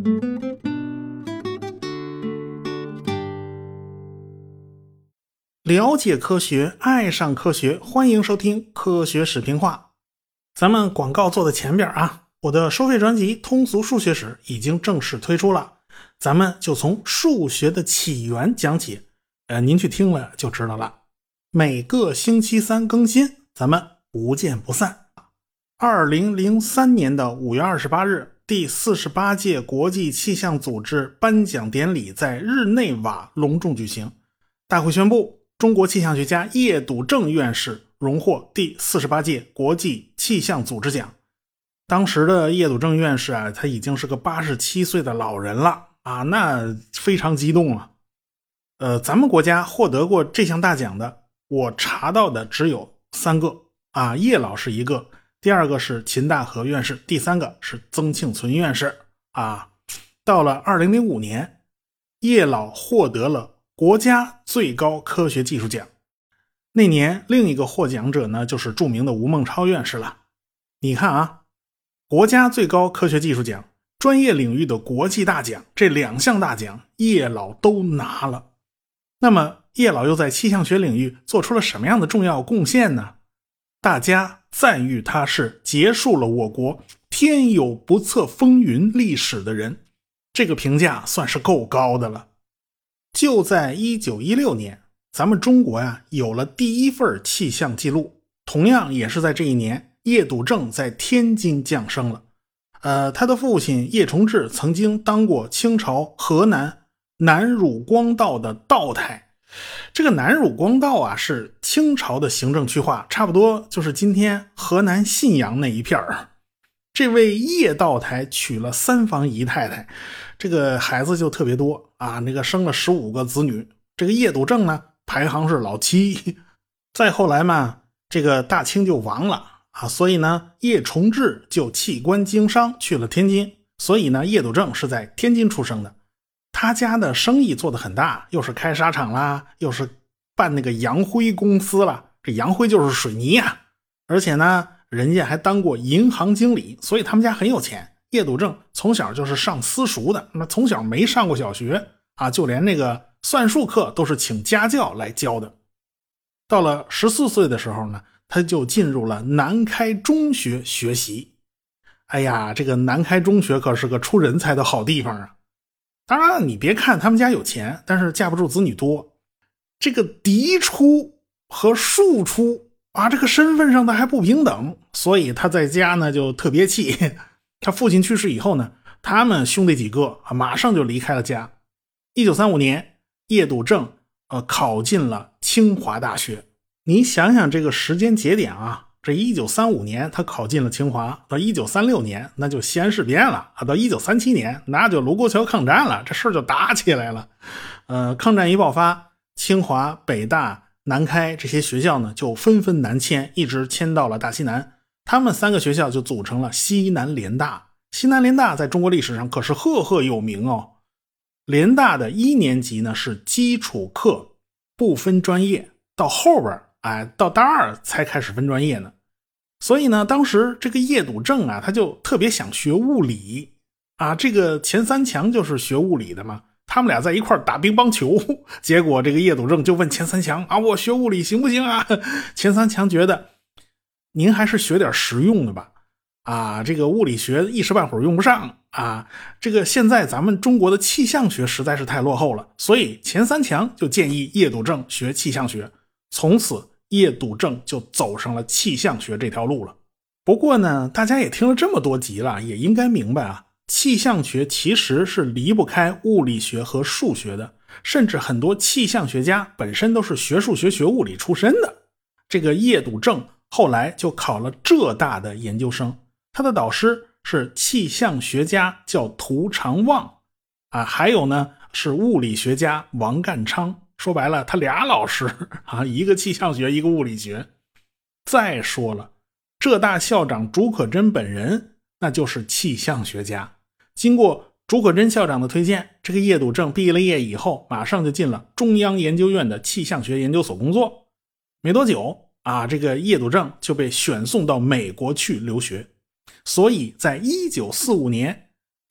了解科学，爱上科学，欢迎收听科学史评话。咱们广告做的前边啊，我的收费专辑《通俗数学史》已经正式推出了，咱们就从数学的起源讲起。您去听了就知道了。每个星期三更新，咱们不见不散。2003年的5月28日，第48届国际气象组织颁奖典礼在日内瓦隆重举行。大会宣布，中国气象学家叶笃正院士荣获第48届国际气象组织奖。当时的叶笃正院士啊，他已经是个87岁的老人了啊，那非常激动了。咱们国家获得过这项大奖的，我查到的只有3个啊，叶老是一个，第二个是秦大河院士，第三个是曾庆存院士啊。到了2005年，叶老获得了国家最高科学技术奖。那年另一个获奖者呢，就是著名的吴孟超院士了。你看啊，国家最高科学技术奖、专业领域的国际大奖，这2项大奖叶老都拿了。那么叶老又在气象学领域做出了什么样的重要贡献呢？大家赞誉他是结束了我国天有不测风云历史的人，这个评价算是够高的了。就在1916年，咱们中国呀有了第一份气象记录，同样也是在这一年，叶笃正在天津降生了。他的父亲叶崇志曾经当过清朝河南南汝光道的道台。这个南汝光道啊是清朝的行政区划，差不多就是今天河南信阳那一片儿。这位叶道台娶了3房姨太太，这个孩子就特别多啊，那个生了15个子女。这个叶笃正呢排行是老7。再后来嘛，这个大清就亡了啊，所以呢叶崇志就弃官经商去了天津，所以呢叶笃正是在天津出生的。他家的生意做得很大，又是开纱厂啦，又是办那个洋灰公司啦，这洋灰就是水泥啊，而且呢人家还当过银行经理，所以他们家很有钱。叶笃正从小就是上私塾的，那从小没上过小学啊，就连那个算术课都是请家教来教的。到了14岁的时候呢，他就进入了南开中学学习。哎呀，这个南开中学可是个出人才的好地方啊。当然了，你别看他们家有钱，但是架不住子女多。这个嫡出和庶出啊，这个身份上的还不平等，所以他在家呢就特别气。他父亲去世以后呢，他们兄弟几个马上就离开了家。1935年，叶笃正考进了清华大学。你想想这个时间节点啊，这1935年他考进了清华，到1936年那就西安事变了啊，到1937年那就卢沟桥抗战了，这事儿就打起来了。抗战一爆发，清华、北大、南开这些学校呢就纷纷南迁，一直迁到了大西南。他们3个学校就组成了西南联大。西南联大在中国历史上可是赫赫有名哦。联大的1年级呢是基础课，不分专业，到后边到大2才开始分专业呢。所以呢，当时这个叶笃正啊，他就特别想学物理啊，这个前3强就是学物理的嘛，他们俩在一块打乒乓球，结果这个叶笃正就问前3强啊，我学物理行不行啊？前3强觉得您还是学点实用的吧，啊，这个物理学一时半会儿用不上啊，这个现在咱们中国的气象学实在是太落后了，所以前3强就建议叶笃正学气象学。从此叶笃正就走上了气象学这条路了。不过呢，大家也听了这么多集了，也应该明白啊，气象学其实是离不开物理学和数学的，甚至很多气象学家本身都是学数学学物理出身的。这个叶笃正后来就考了浙大的研究生，他的导师是气象学家叫涂长望啊，还有呢是物理学家王干昌。说白了他俩老师啊，一个气象学，一个物理学。再说了，浙大校长竺可桢本人那就是气象学家。经过竺可桢校长的推荐，这个叶笃正毕了业以后马上就进了中央研究院的气象学研究所工作。没多久啊，这个叶笃正就被选送到美国去留学。所以在1945年，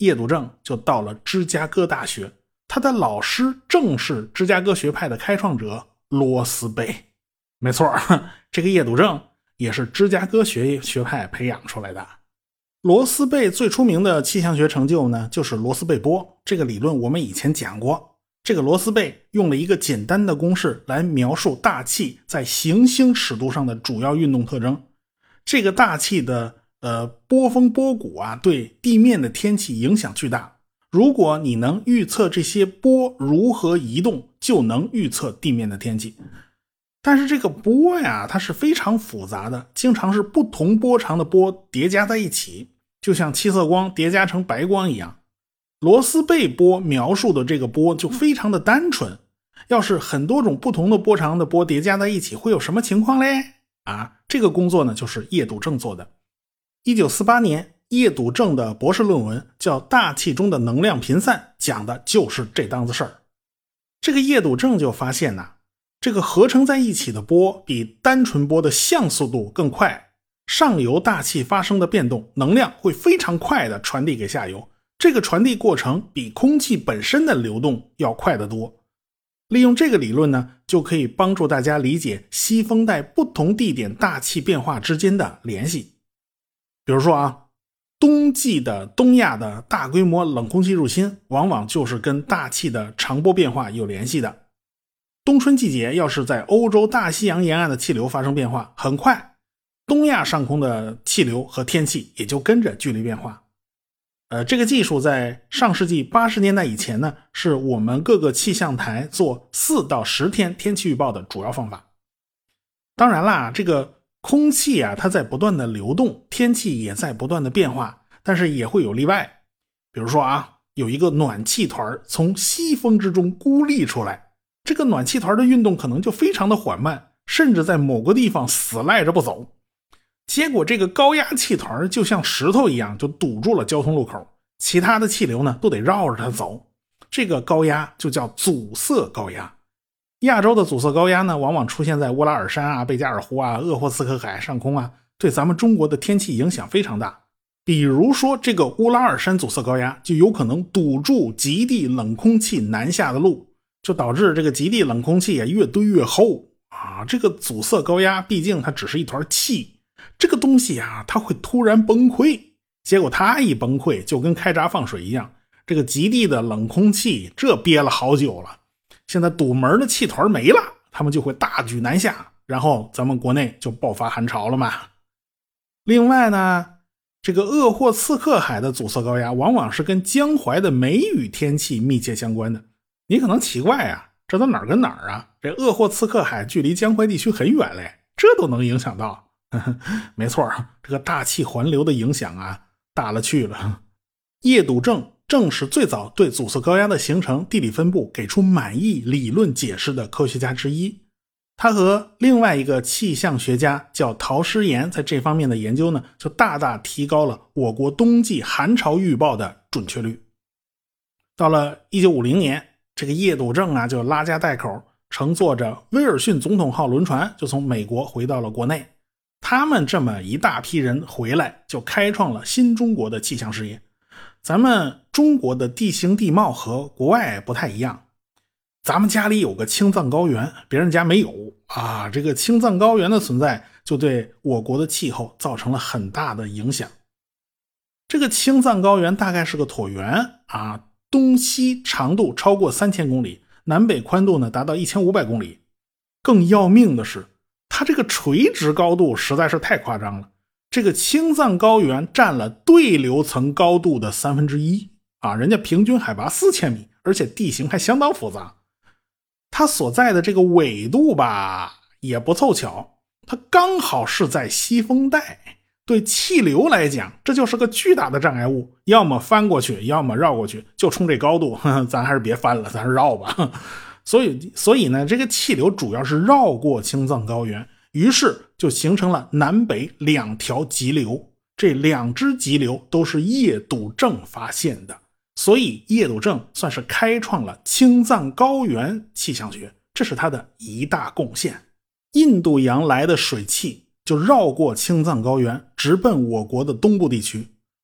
叶笃正就到了芝加哥大学，他的老师正是芝加哥学派的开创者罗斯贝。没错，这个叶笃正也是芝加哥学派培养出来的。罗斯贝最出名的气象学成就呢，就是罗斯贝波。这个理论我们以前讲过。这个罗斯贝用了一个简单的公式来描述大气在行星尺度上的主要运动特征。这个大气的波峰波谷啊，对地面的天气影响巨大。如果你能预测这些波如何移动，就能预测地面的天气。但是这个波呀，它是非常复杂的，经常是不同波长的波叠加在一起，就像七色光叠加成白光一样。罗斯贝波描述的这个波就非常的单纯，要是很多种不同的波长的波叠加在一起，会有什么情况嘞？这个工作呢，就是叶笃正做的。1948年，叶笃正的博士论文叫《大气中的能量频散》，讲的就是这档子事儿。这个叶笃正就发现这个合成在一起的波比单纯波的相速度更快，上游大气发生的变动，能量会非常快的传递给下游。这个传递过程比空气本身的流动要快得多。利用这个理论呢，就可以帮助大家理解西风带不同地点大气变化之间的联系。比如说冬季的东亚的大规模冷空气入侵，往往就是跟大气的长波变化有联系的。冬春季节要是在欧洲大西洋沿岸的气流发生变化，很快东亚上空的气流和天气也就跟着剧烈变化。这个技术在上世纪80年代以前呢，是我们各个气象台做4到10天天气预报的主要方法。当然啦，这个空气它在不断的流动，天气也在不断的变化，但是也会有例外。比如说有一个暖气团从西风之中孤立出来，这个暖气团的运动可能就非常的缓慢，甚至在某个地方死赖着不走。结果这个高压气团就像石头一样，就堵住了交通路口，其他的气流呢都得绕着它走。这个高压就叫阻塞高压。亚洲的阻塞高压呢，往往出现在乌拉尔山贝加尔湖鄂霍次克海上空对咱们中国的天气影响非常大。比如说这个乌拉尔山阻塞高压就有可能堵住极地冷空气南下的路，就导致这个极地冷空气越堆越厚这个阻塞高压毕竟它只是一团气，这个东西它会突然崩溃，结果它一崩溃就跟开闸放水一样，这个极地的冷空气这憋了好久了，现在堵门的气团没了，他们就会大举南下，然后咱们国内就爆发寒潮了嘛。另外呢，这个鄂霍次克海的阻塞高压往往是跟江淮的梅雨天气密切相关的。你可能奇怪这都哪儿跟哪儿这鄂霍次克海距离江淮地区很远嘞，这都能影响到。没错，这个大气环流的影响大了去了。叶笃正正是最早对阻塞高压的形成、地理分布给出满意理论解释的科学家之一。他和另外一个气象学家叫陶师岩在这方面的研究呢，就大大提高了我国冬季寒潮预报的准确率。到了1950年，这个叶笃正就拉家带口，乘坐着威尔逊总统号轮船就从美国回到了国内。他们这么一大批人回来，就开创了新中国的气象事业。咱们中国的地形地貌和国外不太一样，咱们家里有个青藏高原，别人家没有这个青藏高原的存在就对我国的气候造成了很大的影响。这个青藏高原大概是个椭圆东西长度超过3000公里，南北宽度呢达到1500公里。更要命的是，它这个垂直高度实在是太夸张了，这个青藏高原占了对流层高度的1/3人家平均海拔4000米，而且地形还相当复杂。它所在的这个纬度也不凑巧，它刚好是在西风带，对气流来讲这就是个巨大的障碍物，要么翻过去要么绕过去，就冲这高度咱还是别翻了，咱绕吧。所以呢，这个气流主要是绕过青藏高原，于是就形成了南北2条急流。这2支急流都是叶笃正发现的，所以叶笃正算是开创了青藏高原气象学，这是他的一大贡献。印度洋来的水汽就绕过青藏高原，直奔我国的东部地区。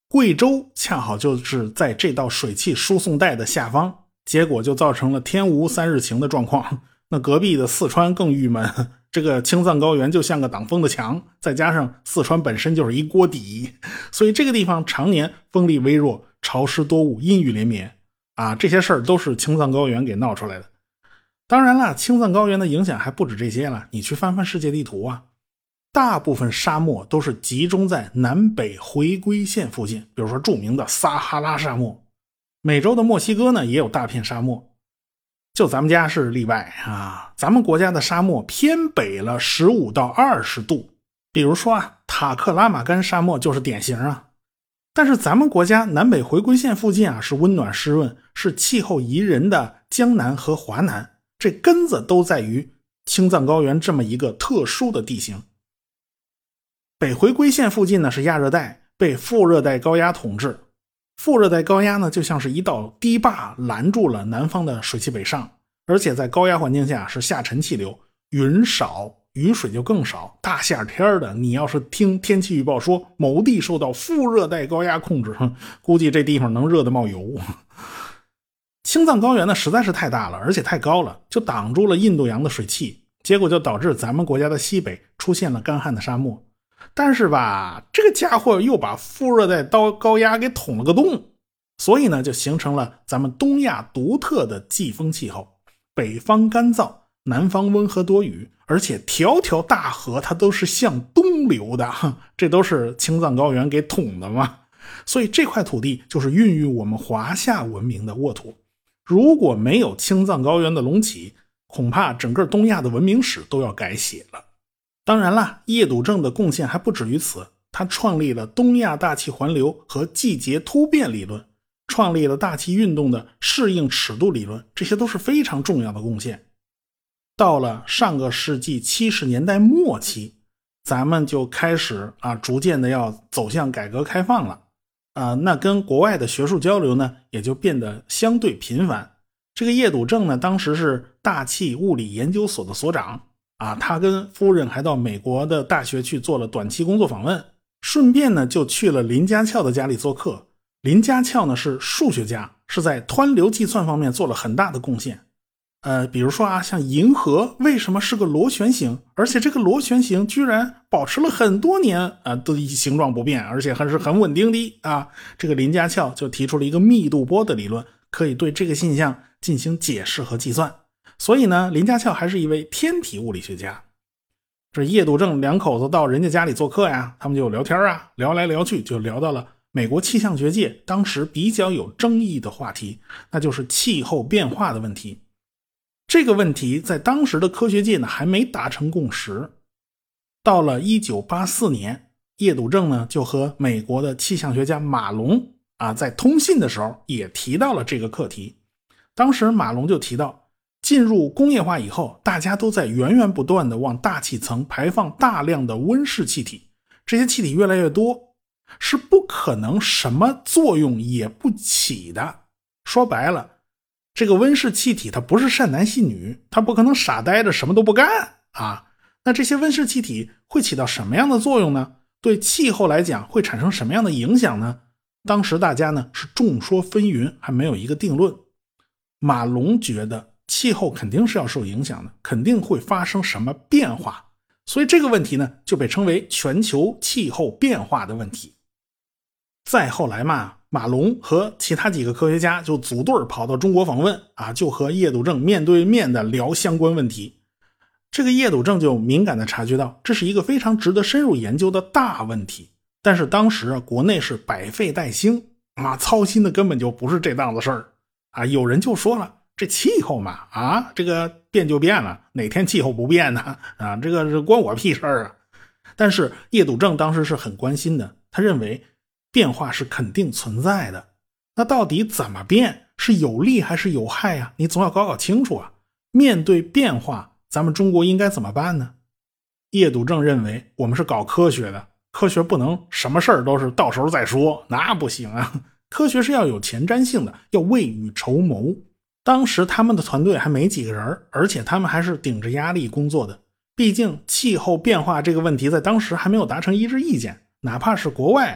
贵州恰好就是在这道水汽输送带的下方，结果就造成了天无三日晴的状况。那隔壁的四川更郁闷，这个青藏高原就像个挡风的墙，再加上四川本身就是一锅底，所以这个地方常年风力微弱，潮湿多雾，阴雨连绵啊，这些事儿都是青藏高原给闹出来的。当然了，青藏高原的影响还不止这些了，你去翻翻世界地图啊，大部分沙漠都是集中在南北回归线附近，比如说著名的撒哈拉沙漠。美洲的墨西哥呢也有大片沙漠，就咱们家是例外啊，咱们国家的沙漠偏北了15到20度，比如说塔克拉玛干沙漠就是典型啊。但是咱们国家南北回归线附近是温暖湿润，是气候宜人的江南和华南，这根子都在于青藏高原这么一个特殊的地形。北回归线附近呢是亚热带，被副热带高压统治。副热带高压呢就像是一道堤坝拦住了南方的水汽北上，而且在高压环境下是下沉气流，云少，雨水就更少。大夏天的，你要是听天气预报说某地受到副热带高压控制，估计这地方能热得冒油。青藏高原呢实在是太大了，而且太高了，就挡住了印度洋的水汽，结果就导致咱们国家的西北出现了干旱的沙漠。但是吧，这个家伙又把副热带高压给捅了个洞，所以呢就形成了咱们东亚独特的季风气候，北方干燥，南方温和多雨，而且条条大河它都是向东流的，这都是青藏高原给捅的嘛。所以这块土地就是孕育我们华夏文明的沃土，如果没有青藏高原的隆起，恐怕整个东亚的文明史都要改写了。当然啦，叶笃正的贡献还不止于此，他创立了东亚大气环流和季节突变理论，创立了大气运动的适应尺度理论，这些都是非常重要的贡献。到了上个世纪70年代末期，咱们就开始逐渐的要走向改革开放了。那跟国外的学术交流呢也就变得相对频繁。这个叶笃正呢当时是大气物理研究所的所长他跟夫人还到美国的大学去做了短期工作访问，顺便呢就去了林家翘的家里做客。林家翘呢是数学家，是在湍流计算方面做了很大的贡献。比如说像银河为什么是个螺旋形，而且这个螺旋形居然保持了很多年都形状不变，而且还是很稳定的这个林家翘就提出了一个密度波的理论，可以对这个现象进行解释和计算。所以呢，林家翘还是一位天体物理学家。这叶笃正两口子到人家家里做客呀，他们就聊天聊来聊去就聊到了美国气象学界当时比较有争议的话题，那就是气候变化的问题。这个问题在当时的科学界呢还没达成共识。到了1984年，叶笃正呢就和美国的气象学家马龙在通信的时候也提到了这个课题。当时马龙就提到，进入工业化以后，大家都在源源不断的往大气层排放大量的温室气体，这些气体越来越多，是不可能什么作用也不起的。说白了，这个温室气体它不是善男信女，它不可能傻呆着什么都不干那这些温室气体会起到什么样的作用呢？对气候来讲会产生什么样的影响呢？当时大家呢是众说纷纭，还没有一个定论。马龙觉得气候肯定是要受影响的，肯定会发生什么变化，所以这个问题呢就被称为全球气候变化的问题。再后来马龙和其他几个科学家就组队跑到中国访问就和叶笃正面对面的聊相关问题。这个叶笃正就敏感地察觉到，这是一个非常值得深入研究的大问题，但是当时国内是百废待兴操心的根本就不是这档子事儿有人就说了，这气候嘛这个变就变了，哪天气候不变呢这个是关我屁事儿但是叶笃正当时是很关心的，他认为变化是肯定存在的，那到底怎么变，是有利还是有害你总要搞清楚面对变化，咱们中国应该怎么办呢？叶笃正认为我们是搞科学的，科学不能什么事儿都是到时候再说，那不行科学是要有前瞻性的，要未雨绸缪。当时他们的团队还没几个人，而且他们还是顶着压力工作的，毕竟气候变化这个问题在当时还没有达成一致意见，哪怕是国外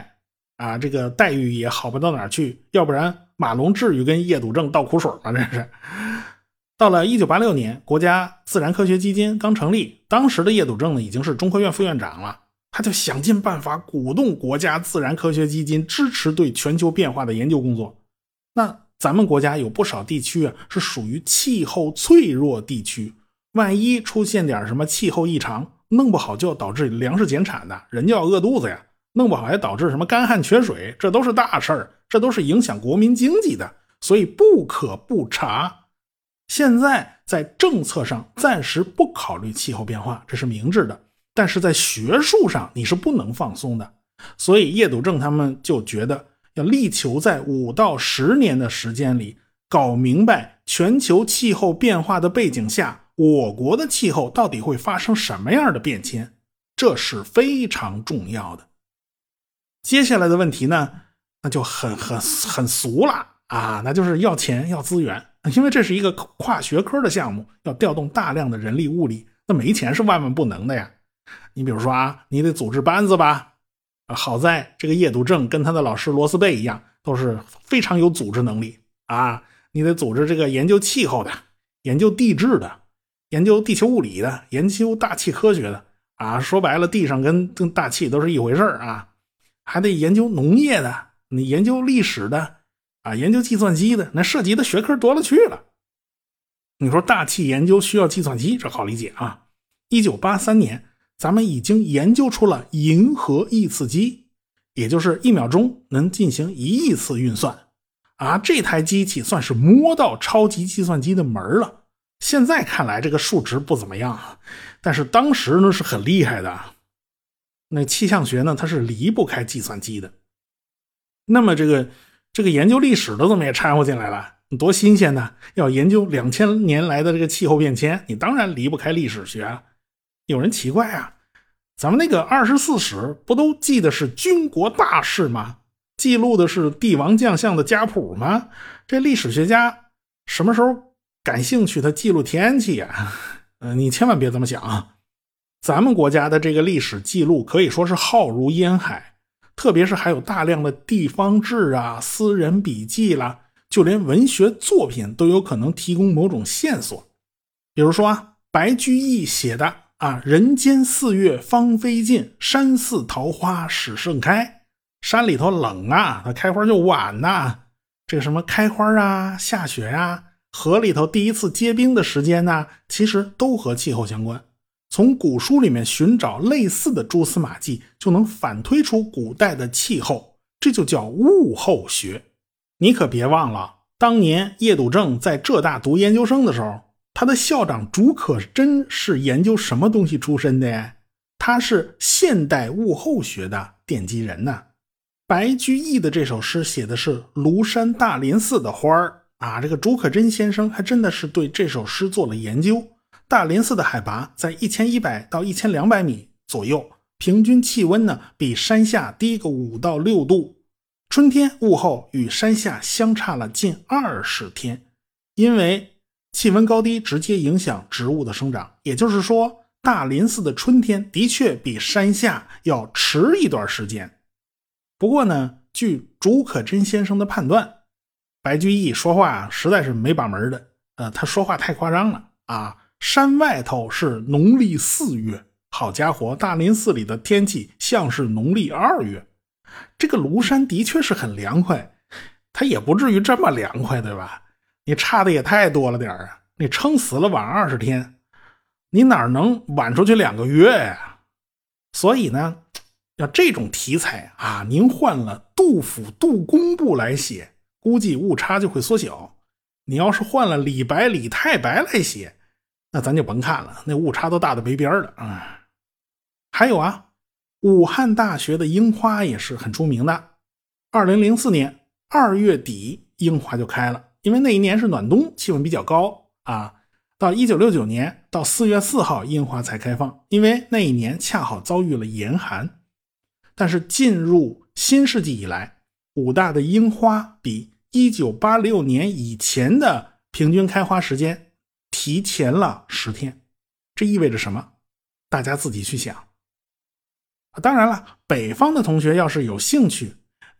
啊，这个待遇也好不到哪儿去，要不然马龙至于跟叶笃正倒苦水吗？这是。到了1986年，国家自然科学基金刚成立，当时的叶笃正呢已经是中科院副院长了，他就想尽办法鼓动国家自然科学基金支持对全球变化的研究工作。那咱们国家有不少地区啊是属于气候脆弱地区，万一出现点什么气候异常，弄不好就导致粮食减产的，人就要饿肚子呀，弄不好还导致什么干旱缺水，这都是大事儿，这都是影响国民经济的，所以不可不查。现在在政策上暂时不考虑气候变化，这是明智的，但是在学术上你是不能放松的。所以叶笃正他们就觉得要力求在5到10年的时间里搞明白全球气候变化的背景下，我国的气候到底会发生什么样的变迁，这是非常重要的。接下来的问题呢，那就很俗了啊，那就是要钱要资源，因为这是一个跨学科的项目，要调动大量的人力物力，那没钱是万万不能的呀。你比如说啊，你得组织班子吧，好在这个叶笃正跟他的老师罗斯贝一样，都是非常有组织能力啊。你得组织这个研究气候的，研究地质的，研究地球物理的，研究大气科学的啊。说白了，地上跟大气都是一回事啊。还得研究农业的，你研究历史的啊，研究计算机的，那涉及的学科多了去了。你说大气研究需要计算机，这好理解啊。1983年咱们已经研究出了银河亿次机，也就是1秒钟能进行1亿次运算啊。这台机器算是摸到超级计算机的门了。现在看来这个数值不怎么样，但是当时呢是很厉害的。那气象学呢，它是离不开计算机的。那么这个研究历史的怎么也掺和进来了，多新鲜呢！要研究2000年来的这个气候变迁，你当然离不开历史学啊。有人奇怪啊，咱们那个24史不都记的是军国大事吗？记录的是帝王将相的家谱吗？这历史学家什么时候感兴趣他记录天气啊？你千万别这么想啊。咱们国家的这个历史记录可以说是浩如烟海，特别是还有大量的地方志啊、私人笔记啦，就连文学作品都有可能提供某种线索。比如说啊，白居易写的啊，人间4月芳菲尽，山寺桃花始盛开。山里头冷啊，它开花就晚呐。这个什么开花啊、下雪啊，河里头第一次结冰的时间呢，其实都和气候相关。从古书里面寻找类似的蛛丝马迹，就能反推出古代的气候，这就叫物候学。你可别忘了，当年叶笃正在浙大读研究生的时候，他的校长竺可桢是研究什么东西出身的呀？他是现代物候学的奠基人呢。白居易的这首诗写的是庐山大林寺的花儿啊，这个竺可桢先生还真的是对这首诗做了研究。大林寺的海拔在1100到1200米左右，平均气温呢比山下低个5到6度。春天物候与山下相差了近20天，因为气温高低直接影响植物的生长，也就是说大林寺的春天的确比山下要迟一段时间。不过呢，据竺可桢先生的判断，白居易说话实在是没把门的，他说话太夸张了啊。山外头是农历4月，好家伙，大林寺里的天气像是农历2月。这个庐山的确是很凉快，它也不至于这么凉快，对吧？你差的也太多了点啊！你撑死了晚20天，你哪能晚出去2个月呀？所以呢，要这种题材啊，您换了杜甫、杜工部来写，估计误差就会缩小。你要是换了李白、李太白来写，那咱就甭看了，那误差都大的没边了啊！还有啊，武汉大学的樱花也是很出名的。2004年2月底樱花就开了，因为那一年是暖冬，气温比较高啊。到1969年到4月4号樱花才开放，因为那一年恰好遭遇了严寒。但是进入新世纪以来，武大的樱花比1986年以前的平均开花时间提前了10天，这意味着什么？大家自己去想。当然了，北方的同学要是有兴趣，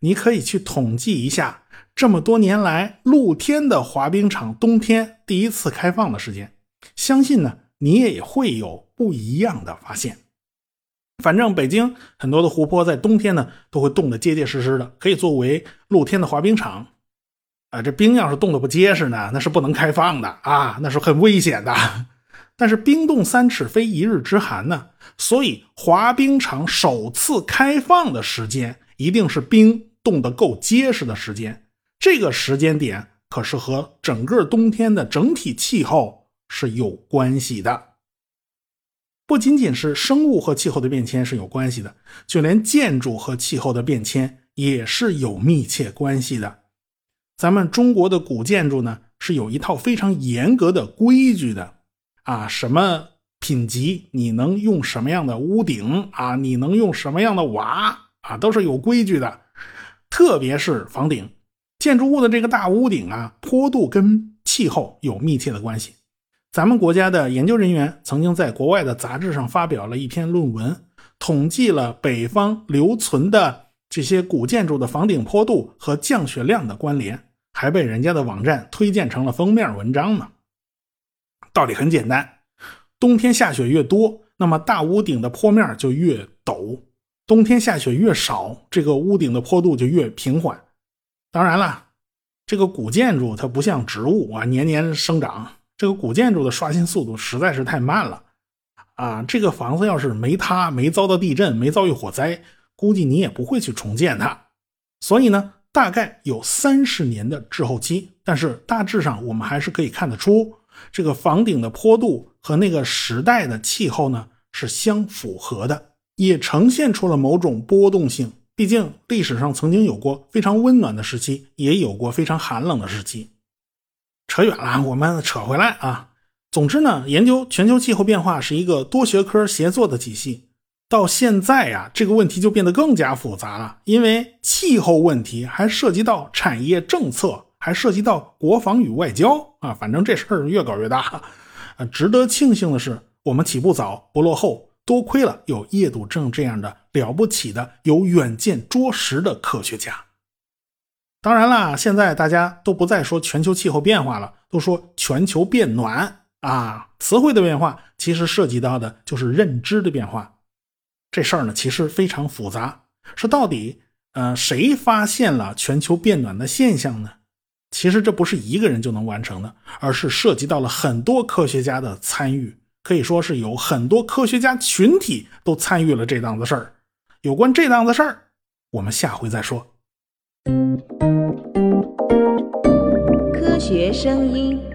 你可以去统计一下这么多年来露天的滑冰场冬天第一次开放的时间，相信呢你也会有不一样的发现。反正北京很多的湖泊在冬天呢都会冻得结结实实的，可以作为露天的滑冰场。这冰要是冻得不结实呢，那是不能开放的啊，那是很危险的。但是冰冻三尺非一日之寒呢，所以滑冰场首次开放的时间一定是冰冻得够结实的时间。这个时间点可是和整个冬天的整体气候是有关系的。不仅仅是生物和气候的变迁是有关系的，就连建筑和气候的变迁也是有密切关系的。咱们中国的古建筑呢，是有一套非常严格的规矩的啊，什么品级你能用什么样的屋顶啊，你能用什么样的瓦啊，都是有规矩的。特别是房顶，建筑物的这个大屋顶啊，坡度跟气候有密切的关系。咱们国家的研究人员曾经在国外的杂志上发表了一篇论文，统计了北方留存的这些古建筑的房顶坡度和降雪量的关联，还被人家的网站推荐成了封面文章呢。道理很简单，冬天下雪越多，那么大屋顶的坡面就越陡，冬天下雪越少，这个屋顶的坡度就越平缓。当然了，这个古建筑它不像植物啊，年年生长，这个古建筑的刷新速度实在是太慢了啊！这个房子要是没塌，没遭到地震，没遭遇火灾，估计你也不会去重建它。所以呢，大概有30年的滞后期，但是大致上我们还是可以看得出，这个房顶的坡度和那个时代的气候呢是相符合的，也呈现出了某种波动性。毕竟历史上曾经有过非常温暖的时期，也有过非常寒冷的时期。扯远了，我们扯回来啊。总之呢，研究全球气候变化是一个多学科协作的体系。到现在啊，这个问题就变得更加复杂了，因为气候问题还涉及到产业政策，还涉及到国防与外交啊，反正这事儿越搞越大。值得庆幸的是，我们起步早，不落后，多亏了有叶笃正这样的了不起的有远见卓识的科学家。当然啦，现在大家都不再说全球气候变化了，都说全球变暖啊。词汇的变化其实涉及到的就是认知的变化。这事儿呢其实非常复杂，是到底谁发现了全球变暖的现象呢？其实这不是一个人就能完成的，而是涉及到了很多科学家的参与，可以说是有很多科学家群体都参与了这档子事儿。有关这档子事儿，我们下回再说。 科学声音。